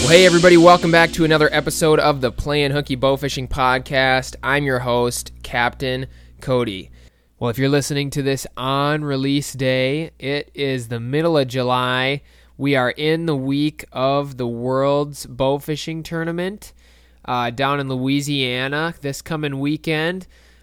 Well, hey everybody, welcome back to another episode of the Playin' Hooky Bowfishing Podcast. I'm your host, Captain Cody. Well, if you're listening to this on release day, it is the middle of July. We are in the week of the World's Bowfishing Tournament down in Louisiana this coming weekend.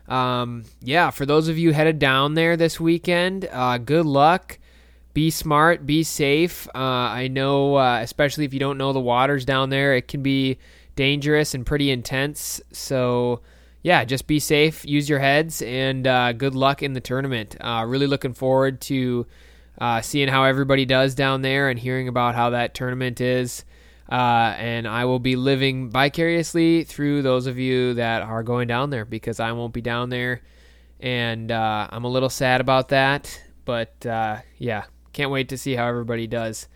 For those of you headed down there this weekend, good luck. Be smart, be safe. I know, especially if you don't know the waters down there, it can be dangerous and pretty intense. So, yeah, just be safe, use your heads, and good luck in the tournament. Really looking forward to seeing how everybody does down there and hearing about how that tournament is. And I will be living vicariously through those of you that are going down there because I won't be down there. And I'm a little sad about that. But, yeah. Can't wait to see how everybody does.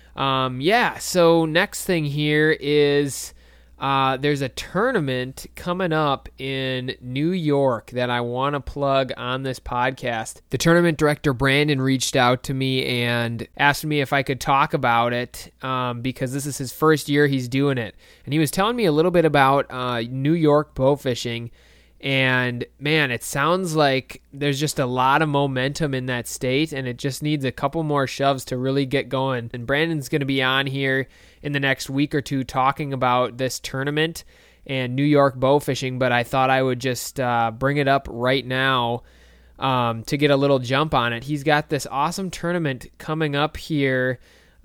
So next thing here is there's a tournament coming up in New York that I want to plug on this podcast. The tournament director, Brandon, reached out to me and asked me if I could talk about it because this is his first year he's doing it. And he was telling me a little bit about New York bowfishing. And man, it sounds like there's just a lot of momentum in that state, and it just needs a couple more shoves to really get going. And Brandon's going to be on here in the next week or two talking about this tournament and New York bowfishing, but I thought I would just bring it up right now to get a little jump on it. He's got this awesome tournament coming up here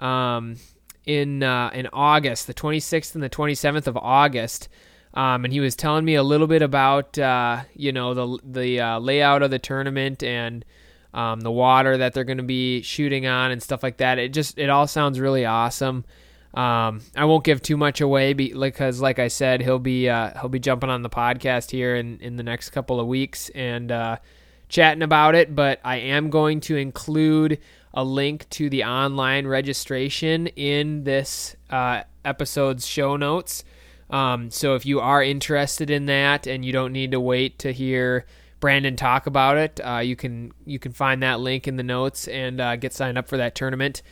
in August, the 26th and the 27th of August. And he was telling me a little bit about, the layout of the tournament and the water that they're going to be shooting on and stuff like that. It all sounds really awesome. I won't give too much away because, like I said, he'll be jumping on the podcast here in the next couple of weeks and chatting about it. But I am going to include a link to the online registration in this episode's show notes. So if you are interested in that and you don't need to wait to hear Brandon talk about it, you can find that link in the notes and get signed up for that tournament.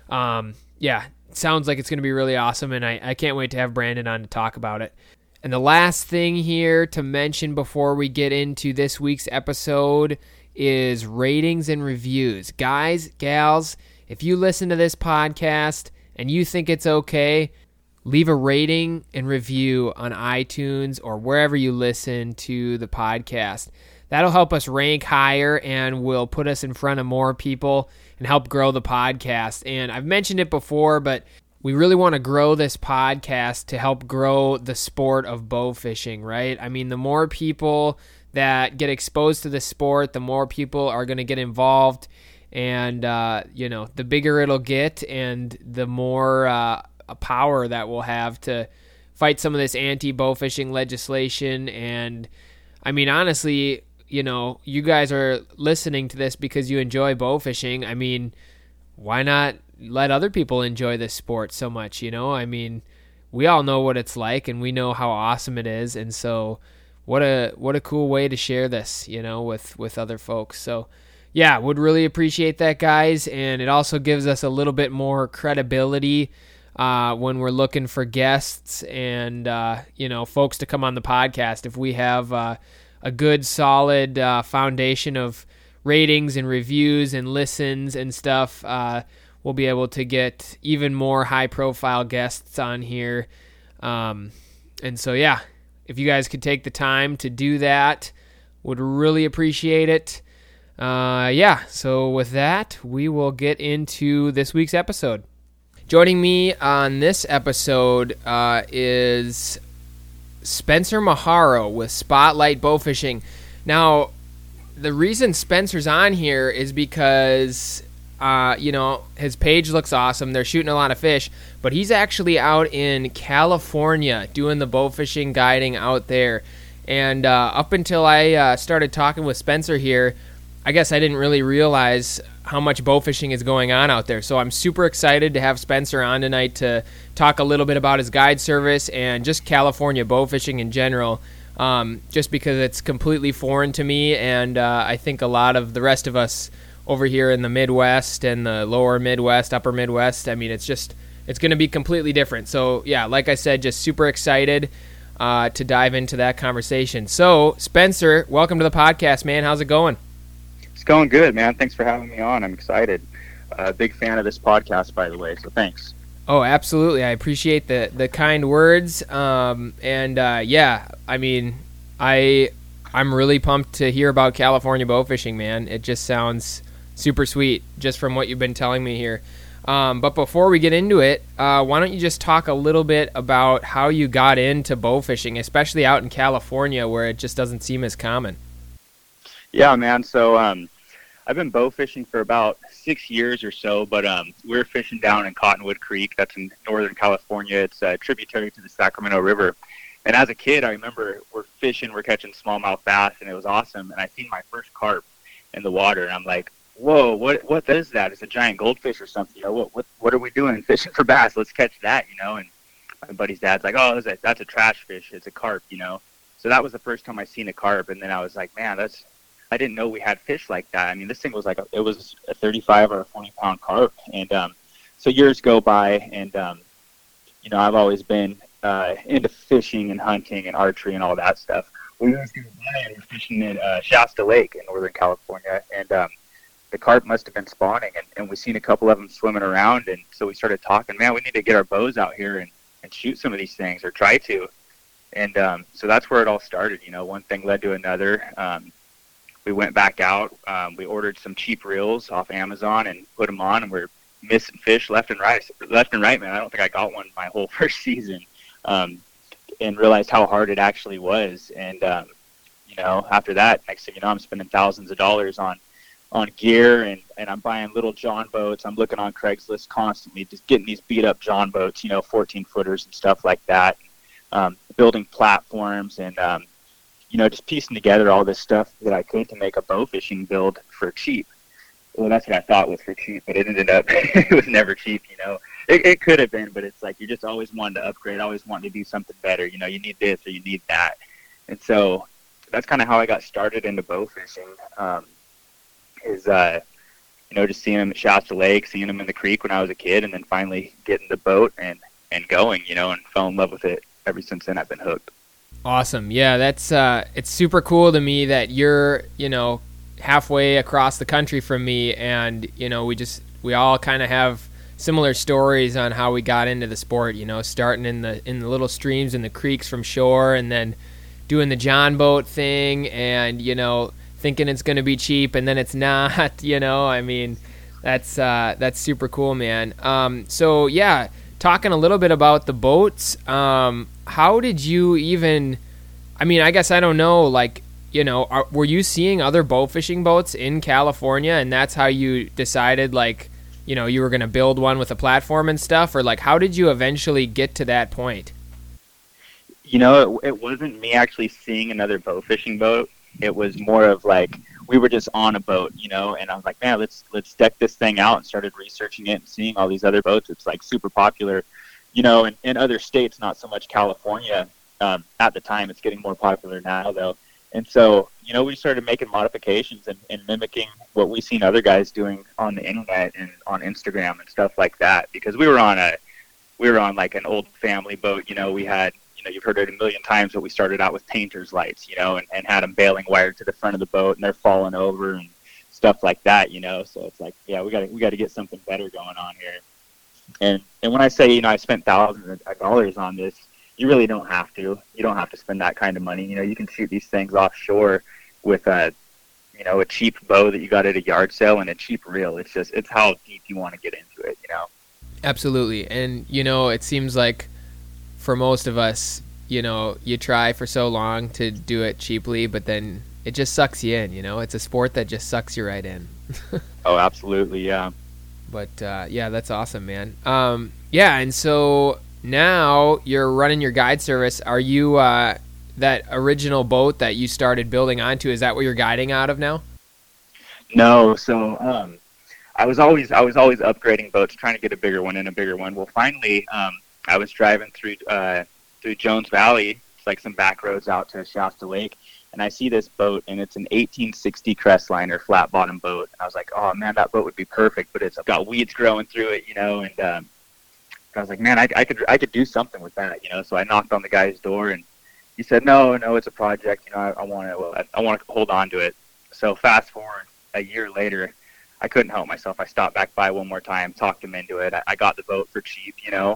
It sounds like it's going to be really awesome, and I can't wait to have Brandon on to talk about it. And the last thing here to mention before we get into this week's episode is ratings and reviews. Guys, gals, if you listen to this podcast and you think it's okay, leave a rating and review on iTunes or wherever you listen to the podcast. That'll help us rank higher and will put us in front of more people and help grow the podcast. And I've mentioned it before, but we really want to grow this podcast to help grow the sport of bow fishing, right? I mean, the more people that get exposed to the sport, the more people are going to get involved. And, the bigger it'll get and the more a power that we'll have to fight some of this anti-bow fishing legislation. And I mean, honestly, you guys are listening to this because you enjoy bow fishing. I mean, why not let other people enjoy this sport so much? I mean, we all know what it's like and we know how awesome it is. And so what a cool way to share this, with other folks. So yeah, would really appreciate that, guys. And it also gives us a little bit more credibility when we're looking for guests and, folks to come on the podcast. If we have a good, solid foundation of ratings and reviews and listens and stuff, we'll be able to get even more high-profile guests on here. And so, yeah, if you guys could take the time to do that, would really appreciate it. So with that, we will get into this week's episode. Joining me on this episode is Spencer Maharo with Spotlight Bowfishing. Now, the reason Spencer's on here is because, his page looks awesome. They're shooting a lot of fish, but he's actually out in California doing the bowfishing guiding out there. And up until I started talking with Spencer here, I guess I didn't really realize how much bow fishing is going on out there. So I'm super excited to have Spencer on tonight to talk a little bit about his guide service and just California bow fishing in general, just because it's completely foreign to me, and I think a lot of the rest of us over here in the Midwest and the lower Midwest, upper Midwest, I mean, it's just it's going to be completely different. So yeah, like I said, just super excited to dive into that conversation. So Spencer, welcome to the podcast, man. How's it going? It's going good, man. Thanks for having me on. I'm excited. Big fan of this podcast, by the way, so thanks. Oh, absolutely. I appreciate the kind words. Yeah, I mean, I'm really pumped to hear about California bow fishing, man. It just sounds super sweet just from what you've been telling me here. But before we get into it, why don't you just talk a little bit about how you got into bow fishing, especially out in California where it just doesn't seem as common? Yeah, man. So I've been bow fishing for about 6 years or so, but we're fishing down in Cottonwood Creek. That's in Northern California. It's tributary to the Sacramento River. And as a kid, I remember we're catching smallmouth bass, and it was awesome. And I seen my first carp in the water, and I'm like, whoa, what is that? It's a giant goldfish or something. You know, what are we doing fishing for bass? Let's catch that, you know. And my buddy's dad's like, oh, that's a trash fish. It's a carp, you know. So that was the first time I seen a carp, and then I was like, man, I didn't know we had fish like that. I mean, this thing was it was a 35 or a 40-pound carp. And so years go by, and, you know, I've always been into fishing and hunting and archery and all that stuff. We were fishing at Shasta Lake in Northern California, and the carp must have been spawning, and we seen a couple of them swimming around. And so we started talking, man, we need to get our bows out here and shoot some of these things, or try to. And so that's where it all started. You know, one thing led to another. We went back out. We ordered some cheap reels off Amazon and put them on, and we're missing fish left and right, man. I don't think I got one my whole first season, and realized how hard it actually was. And, you know, after that, next thing you know, I'm spending thousands of dollars on gear, and I'm buying little John boats. I'm looking on Craigslist constantly, just getting these beat up John boats, you know, 14-footers and stuff like that, building platforms, and, you know, just piecing together all this stuff that I could to make a bow fishing build for cheap. Well, that's what I thought was for cheap, but it ended up, it was never cheap, you know. It could have been, but it's like you're just always wanting to upgrade, always wanting to do something better. You know, you need this or you need that. And so that's kind of how I got started into bow fishing, you know, just seeing them at Shasta Lake, seeing them in the creek when I was a kid, and then finally getting the boat and going, you know, and fell in love with it. Ever since then, I've been hooked. Awesome. Yeah, that's it's super cool to me that you're, you know, halfway across the country from me, and, you know, we all kind of have similar stories on how we got into the sport, you know, starting in the little streams and the creeks from shore, and then doing the John boat thing, and, you know, thinking it's going to be cheap, and then it's not, you know. I mean, that's super cool, man. So yeah, talking a little bit about the boats, how did you even, I mean, I guess I don't know, like, you know, were you seeing other bow fishing boats in California, and that's how you decided, like, you know, you were going to build one with a platform and stuff? Or, like, how did you eventually get to that point? You know, it wasn't me actually seeing another bow fishing boat. It was more of like, we were just on a boat, you know, and I was like, man, let's deck this thing out, and started researching it and seeing all these other boats. It's like super popular, you know, in other states, not so much California at the time. It's getting more popular now, though. And so, you know, we started making modifications and mimicking what we've seen other guys doing on the internet and on Instagram and stuff like that, because we were on like an old family boat. You know, we had, you know, you've heard it a million times, but we started out with painter's lights, you know, and had them bailing wired to the front of the boat, and they're falling over and stuff like that, you know. So it's like, yeah, we got to get something better going on here. And when I say, you know, I spent thousands of dollars on this, you really don't have to. You don't have to spend that kind of money. You know, you can shoot these things offshore with you know, a cheap bow that you got at a yard sale and a cheap reel. It's how deep you want to get into it, you know. Absolutely. And, you know, it seems like for most of us, you know, you try for so long to do it cheaply, but then it just sucks you in, you know. It's a sport that just sucks you right in. Oh, absolutely, yeah. But, yeah, that's awesome, man. Yeah, and so now you're running your guide service. Are you that original boat that you started building onto, is that what you're guiding out of now? No, so I was always upgrading boats, trying to get a bigger one and a bigger one. Well, finally, I was driving through Jones Valley. It's like some back roads out to Shasta Lake, and I see this boat, and it's an 1860 Crestliner flat bottom boat. And I was like, oh man, that boat would be perfect, but it's got weeds growing through it, you know. And I was like, man, I could do something with that, you know. So I knocked on the guy's door, and he said, no, it's a project, you know. I want to hold on to it. So fast forward a year later, I couldn't help myself. I stopped back by one more time, talked him into it. I got the boat for cheap, you know,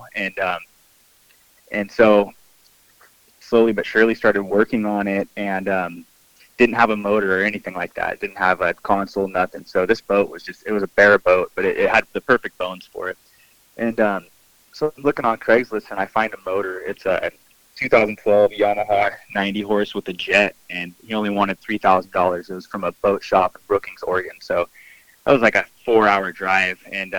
and so slowly but surely started working on it, and didn't have a motor or anything like that. Didn't have a console, nothing. So this boat was it was a bare boat, but it had the perfect bones for it. And so I'm looking on Craigslist, and I find a motor. It's a 2012 Yamaha 90 horse with a jet, and he only wanted $3,000. It was from a boat shop in Brookings, Oregon. So that was like a 4-hour drive, and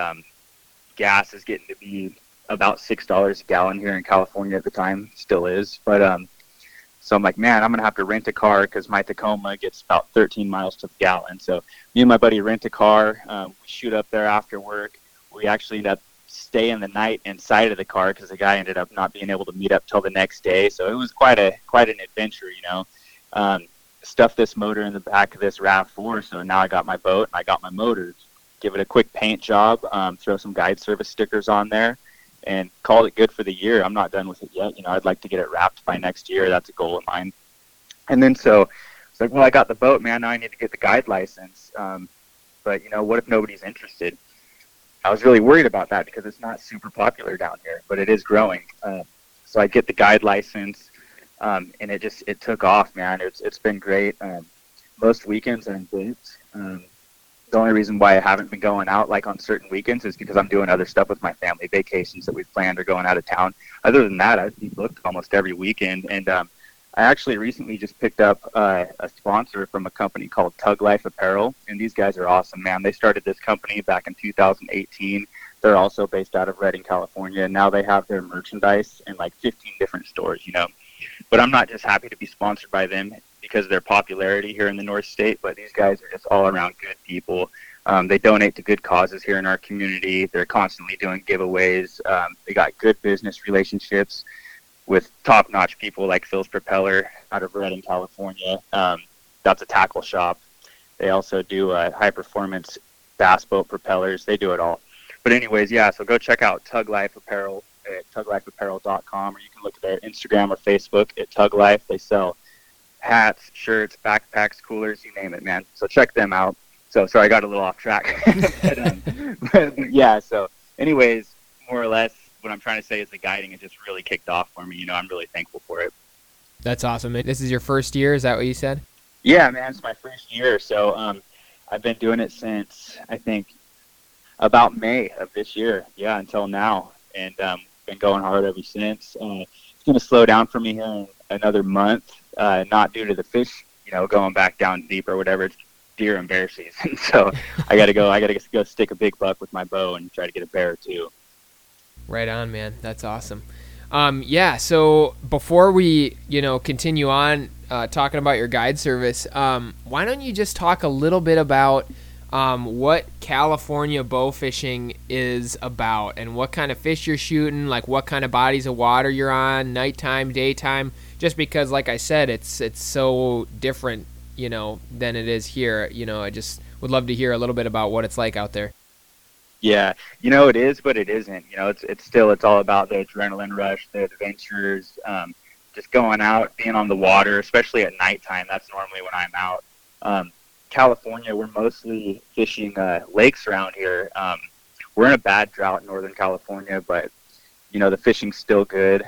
gas is getting to be about $6 a gallon here in California at the time. Still is. But so I'm like, man, I'm going to have to rent a car because my Tacoma gets about 13 miles to the gallon. So me and my buddy rent a car. We shoot up there after work. We actually end up staying the night inside of the car because the guy ended up not being able to meet up till the next day. So it was quite an adventure, you know. Stuff this motor in the back of this RAV4. So now I got my boat and I got my motor. Give it a quick paint job, throw some guide service stickers on there, and called it good for the year. I'm not done with it yet. You know, I'd like to get it wrapped by next year. That's a goal of mine. And then so it's like, well, I got the boat, man. Now I need to get the guide license. But, you know, what if nobody's interested? I was really worried about that because it's not super popular down here, but it is growing. So I get the guide license, and it took off, man. It's been great. Most weekends I'm booked. The only reason why I haven't been going out like on certain weekends is because I'm doing other stuff with my family, vacations that we've planned or going out of town. Other than that, I've been booked almost every weekend. And I actually recently just picked up a sponsor from a company called Tug Life Apparel, and these guys are awesome, man. They started this company back in 2018. They're also based out of Redding, California, and now they have their merchandise in like 15 different stores, you know. But I'm not just happy to be sponsored by them because of their popularity here in the North State, but these guys are just all around good people. They donate to good causes here in our community. They're constantly doing giveaways. They got good business relationships with top-notch people like Phil's Propeller out of Redding, California. That's a tackle shop. They also do high-performance bass boat propellers. They do it all. But anyways, yeah, so go check out Tug Life Apparel at tuglifeapparel.com, or you can look at their Instagram or Facebook at Tug Life. They sell hats, shirts, backpacks, coolers, you name it, man. So check them out. So sorry, I got a little off track. but yeah, so anyways, more or less what I'm trying to say is the guiding has just really kicked off for me. You know, I'm really thankful for it. That's awesome. This is your first year, is that what you said? Yeah, man, it's my first year. So I've been doing it since, I think, about May of this year. Yeah, until now. And been going hard ever since. It's going to slow down for me here in another month. Not due to the fish, you know, going back down deep or whatever. It's deer and bear season. So I got to go stick a big buck with my bow and try to get a bear too. Right on, man. That's awesome. Yeah. So before we, continue on talking about your guide service, why don't you just talk a little bit about what California bow fishing is about and what kind of fish you're shooting, like what kind of bodies of water you're on, nighttime, daytime, just because, like I said, it's so different, than it is here. I just would love to hear a little bit about what it's like out there. Yeah, it is, but it isn't. It's all about the adrenaline rush, the adventures, just going out, being on the water, especially at nighttime. That's normally when I'm out. California, we're mostly fishing lakes around here. We're in a bad drought in Northern California, but the fishing's still good.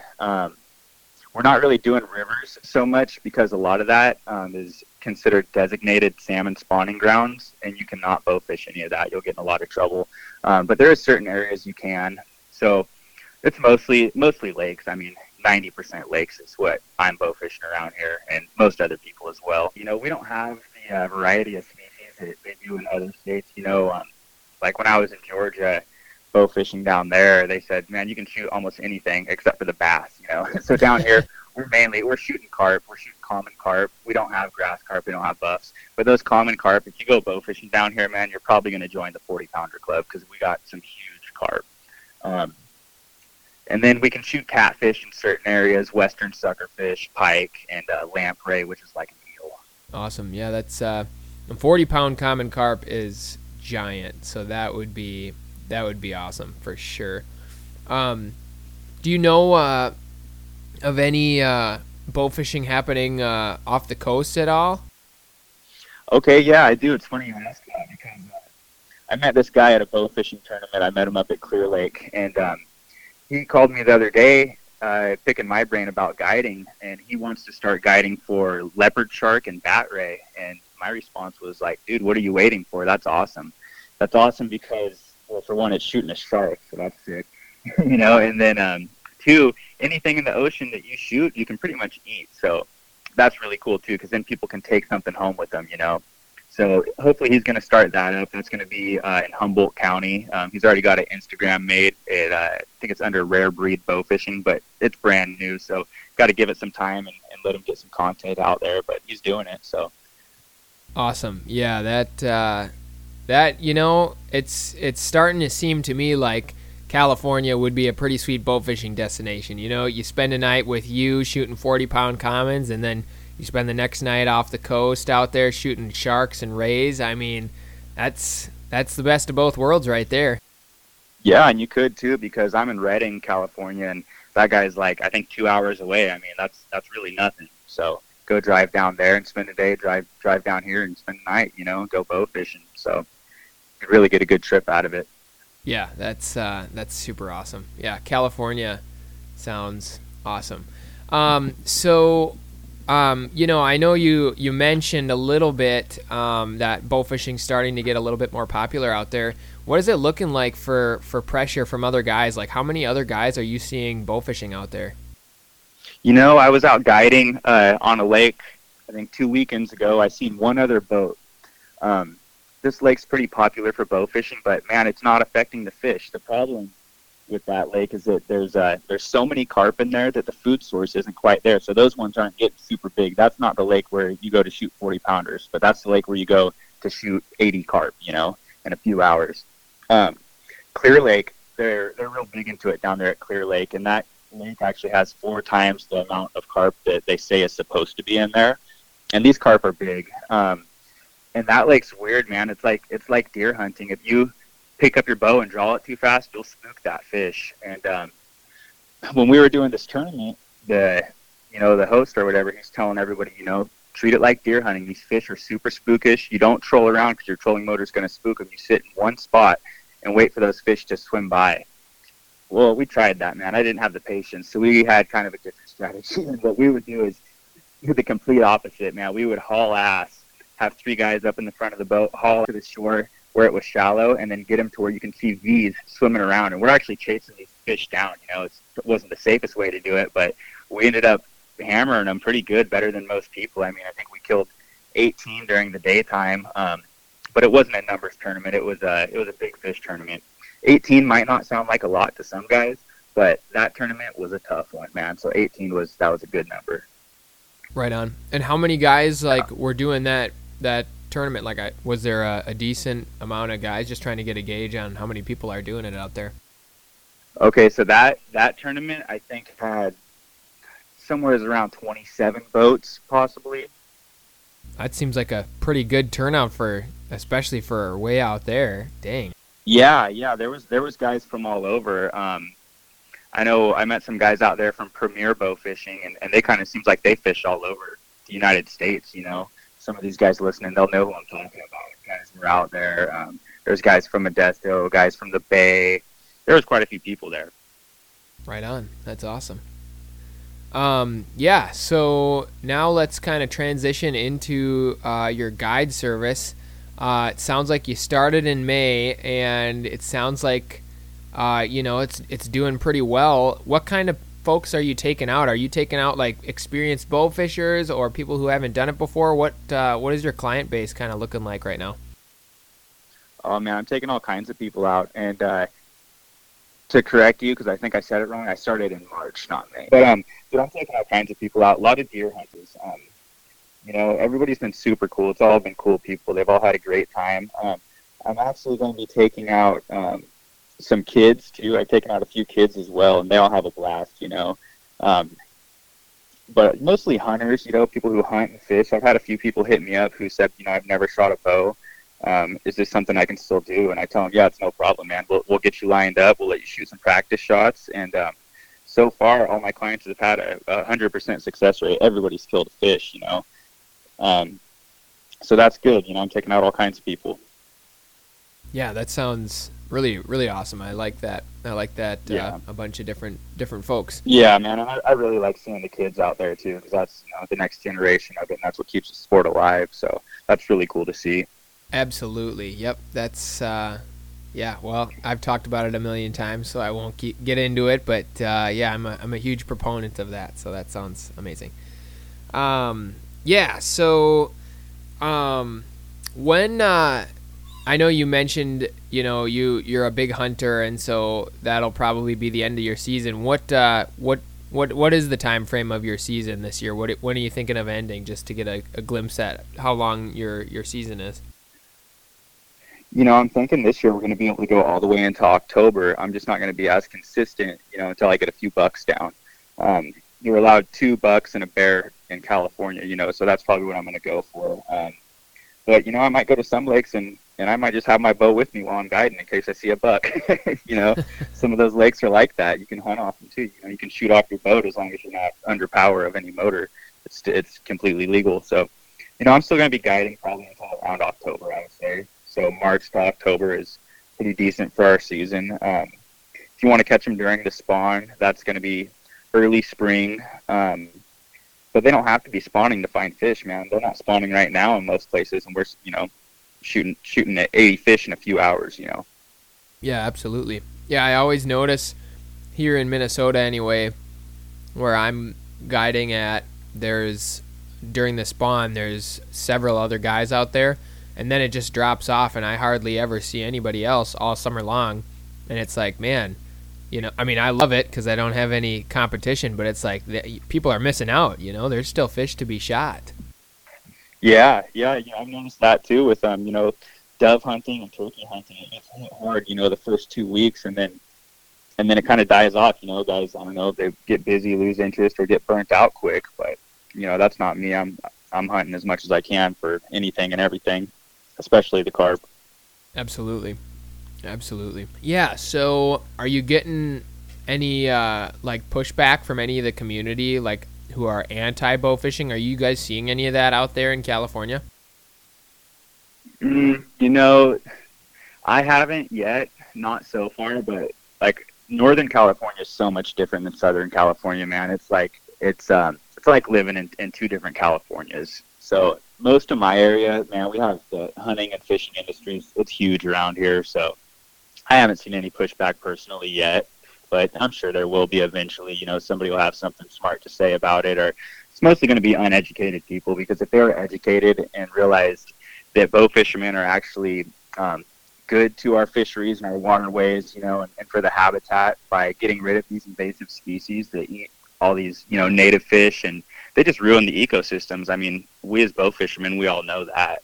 We're not really doing rivers so much because a lot of that is considered designated salmon spawning grounds, and you cannot bow fish any of that. You'll get in a lot of trouble. But there are certain areas you can. So it's mostly lakes. I mean, 90% lakes is what I'm bow fishing around here, and most other people as well. We don't have the variety of species that they do in other states. Like when I was in Georgia bow fishing down there, they said, man, you can shoot almost anything except for the bass. So down here we're shooting carp, we're shooting common carp. We don't have grass carp, we don't have buffs, but those common carp, if you go bow fishing down here, man, you're probably going to join the 40-pounder club because we got some huge carp. And then we can shoot catfish in certain areas, western suckerfish, pike, and lamprey, which is like an eel. Awesome. Yeah, that's a 40-pound common carp is giant, so that would be awesome for sure. Do you know of any bow fishing happening off the coast at all? Okay, yeah, I do. It's funny you ask that because I met this guy at a bow fishing tournament. I met him up at Clear Lake, and he called me the other day, picking my brain about guiding, and he wants to start guiding for leopard shark and bat ray. And my response was like, dude, what are you waiting for? That's awesome. That's awesome because, well, for one, it's shooting a shark, so that's sick, And then two, anything in the ocean that you shoot, you can pretty much eat. So that's really cool too, because then people can take something home with them, So hopefully he's going to start that up. That's going to be in Humboldt County. He's already got an Instagram made. I think it's under Rare Breed Bow Fishing, but it's brand new. So got to give it some time and let him get some content out there. But he's doing it. So awesome. Yeah, that it's starting to seem to me like California would be a pretty sweet bow fishing destination. You spend a night with you shooting 40-pound commons, and then you spend the next night off the coast out there shooting sharks and rays. I mean, that's the best of both worlds right there. Yeah, and you could too, because I'm in Redding, California, and that guy's like, I think 2 hours away. I mean, that's really nothing. So go drive down there and spend a day, drive down here and spend the night, go bow fishing. So you could really get a good trip out of it. Yeah, that's super awesome. Yeah, California sounds awesome. I know you mentioned a little bit that bow fishing's starting to get a little bit more popular out there. What is it looking like for pressure from other guys? Like, how many other guys are you seeing bow fishing out there? I was out guiding on a lake, I think 2 weekends ago. I seen one other boat. This lake's pretty popular for bow fishing, but man, it's not affecting the fish. The problem with that lake is that there's so many carp in there that the food source isn't quite there. So those ones aren't getting super big. That's not the lake where you go to shoot 40-pounders, but that's the lake where you go to shoot 80 carp, in a few hours. Clear Lake, they're real big into it down there at Clear Lake, and that lake actually has 4 times the amount of carp that they say is supposed to be in there. And these carp are big. And that lake's weird, man. It's like deer hunting. If you pick up your bow and draw it too fast, you'll spook that fish. And when we were doing this tournament, the host or whatever, he's telling everybody, treat it like deer hunting. These fish are super spookish. You don't troll around because your trolling motor is going to spook them. You sit in one spot and wait for those fish to swim by. Well, we tried that, man. I didn't have the patience, so we had kind of a different strategy. And what we would do is do the complete opposite, man. We would haul ass, have 3 guys up in the front of the boat, haul to the shore where it was shallow, and then get them to where you can see V's swimming around. And we're actually chasing these fish down. It wasn't the safest way to do it, but we ended up hammering them pretty good, better than most people. I mean, I think we killed 18 during the daytime, but it wasn't a numbers tournament. It was a big fish tournament. 18 might not sound like a lot to some guys, but that tournament was a tough one, man. So 18 was a good number. Right on. And how many guys were doing that tournament? Was there a decent amount of guys? Just trying to get a gauge on how many people are doing it out there. Okay, so that tournament I think had somewhere around 27 boats possibly. That seems like a pretty good turnout especially for way out there. Dang. Yeah, there was guys from all over. I know I met some guys out there from Premier Bow Fishing, and they kind of seems like they fish all over the United States. Some of these guys listening, they'll know who I'm talking about. Guys were out there. There's guys from Modesto, guys from the Bay. There was quite a few people there. Right on. That's awesome. So now let's kind of transition into your guide service. It sounds like you started in May, and it sounds like it's doing pretty well. What kind of folks are you taking out? Are you taking out like experienced bow fishers or people who haven't done it before? What is your client base kind of looking like right now? Oh man, I'm taking all kinds of people out, and to correct you because I think I said it wrong, I started in March, not May. But I'm taking all kinds of people out. A lot of deer hunters. Everybody's been super cool. It's all been cool people. They've all had a great time. I'm actually going to be taking out some kids too. I've taken out a few kids as well, and they all have a blast. But mostly hunters. People who hunt and fish. I've had a few people hit me up who said, I've never shot a bow. Is this something I can still do? And I tell them, yeah, it's no problem, man. We'll get you lined up. We'll let you shoot some practice shots. And so far, all my clients have had a 100% success rate. Everybody's killed a fish, so that's good. I'm taking out all kinds of people. Yeah, that sounds really, really awesome. I like that. Yeah. A bunch of different folks. Yeah, man. And I really like seeing the kids out there too, because that's the next generation of it, and that's what keeps the sport alive. So that's really cool to see. Absolutely. Yep. That's yeah. Well, I've talked about it a million times, so I won't get into it. But yeah, I'm a huge proponent of that. So that sounds amazing. Yeah. So when I know you mentioned, you're a big hunter, and so that'll probably be the end of your season. What is the time frame of your season this year? When are you thinking of ending, just to get a glimpse at how long your season is? I'm thinking this year we're going to be able to go all the way into October. I'm just not going to be as consistent, until I get a few bucks down. You're allowed 2 bucks and a bear in California, so that's probably what I'm going to go for. But, I might go to some lakes and I might just have my bow with me while I'm guiding in case I see a buck. Some of those lakes are like that. You can hunt off them too. You can shoot off your boat as long as you're not under power of any motor. It's completely legal. So, I'm still going to be guiding probably until around October, I would say. So March to October is pretty decent for our season. If you want to catch them during the spawn, that's going to be early spring. But they don't have to be spawning to find fish, man. They're not spawning right now in most places, and we're, shooting at 80 fish in a few hours, Yeah, absolutely. Yeah, I always notice here in Minnesota anyway, where I'm guiding at, during the spawn, there's several other guys out there, and then it just drops off, and I hardly ever see anybody else all summer long. And it's like, man, I love it because I don't have any competition, but it's like people are missing out. There's still fish to be shot. Yeah, I've noticed that too with dove hunting and turkey hunting. It's hard, the first 2 weeks, and then it kind of dies off. Guys, I don't know, they get busy, lose interest, or get burnt out quick. But that's not me. I'm hunting as much as I can for anything and everything, especially the carp. Absolutely. Yeah. So, are you getting any pushback from any of the community, who are anti-bow fishing? Are you guys seeing any of that out there in California? I haven't yet, not so far, but Northern California is so much different than Southern California, man. It's like living in 2 different Californias. So most of my area, man, we have the hunting and fishing industries. It's huge around here. So I haven't seen any pushback personally yet, but I'm sure there will be eventually. Somebody will have something smart to say about it, or it's mostly going to be uneducated people, because if they were educated and realized that bow fishermen are actually good to our fisheries and our waterways, and for the habitat by getting rid of these invasive species that eat all these, native fish, and they just ruin the ecosystems. I mean, we as bow fishermen, we all know that.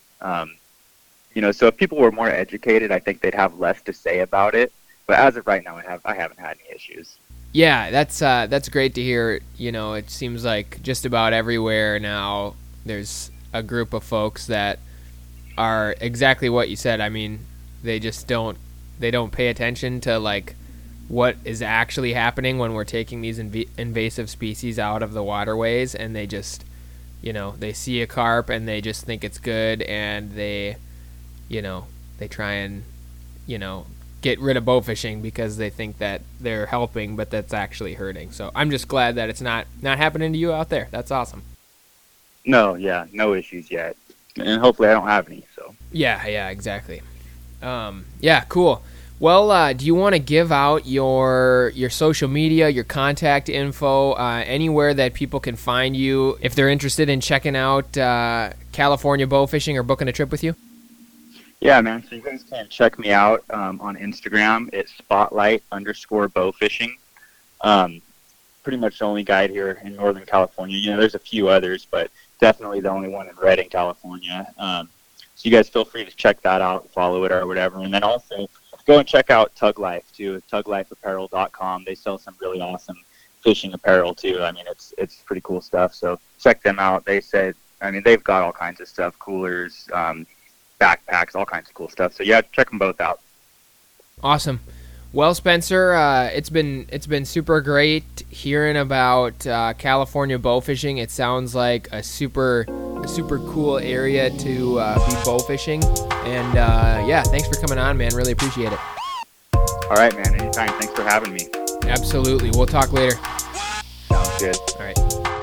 So if people were more educated, I think they'd have less to say about it. But as of right now, I haven't had any issues. Yeah, that's great to hear. It seems like just about everywhere now there's a group of folks that are exactly what you said. I mean, they just don't pay attention to what is actually happening when we're taking these invasive species out of the waterways, and they just they see a carp and they just think it's good, and they try and get rid of bow fishing because they think that they're helping, but that's actually hurting. So I'm just glad that it's not happening to you out there. That's awesome. No issues yet, and hopefully I don't have any. So yeah, exactly. Yeah, cool. Well, do you want to give out your social media, your contact info, anywhere that people can find you if they're interested in checking out California bow fishing or booking a trip with you? Yeah, man. So you guys can check me out on Instagram. It's spotlight_bowfishing. Pretty much the only guide here in Northern California. There's a few others, but definitely the only one in Redding, California. So you guys feel free to check that out, follow it or whatever. And then also go and check out Tug Life too, tuglifeapparel.com. They sell some really awesome fishing apparel too. I mean, it's pretty cool stuff. So check them out. They've got all kinds of stuff, coolers, backpacks, all kinds of cool stuff. So yeah, check them both out. Awesome. Well, Spencer, it's been super great hearing about California bow fishing. It sounds like a super cool area to be bow fishing. And yeah, thanks for coming on, man. Really appreciate it. All right, man. Anytime. Thanks for having me. Absolutely. We'll talk later. Sounds good. All right.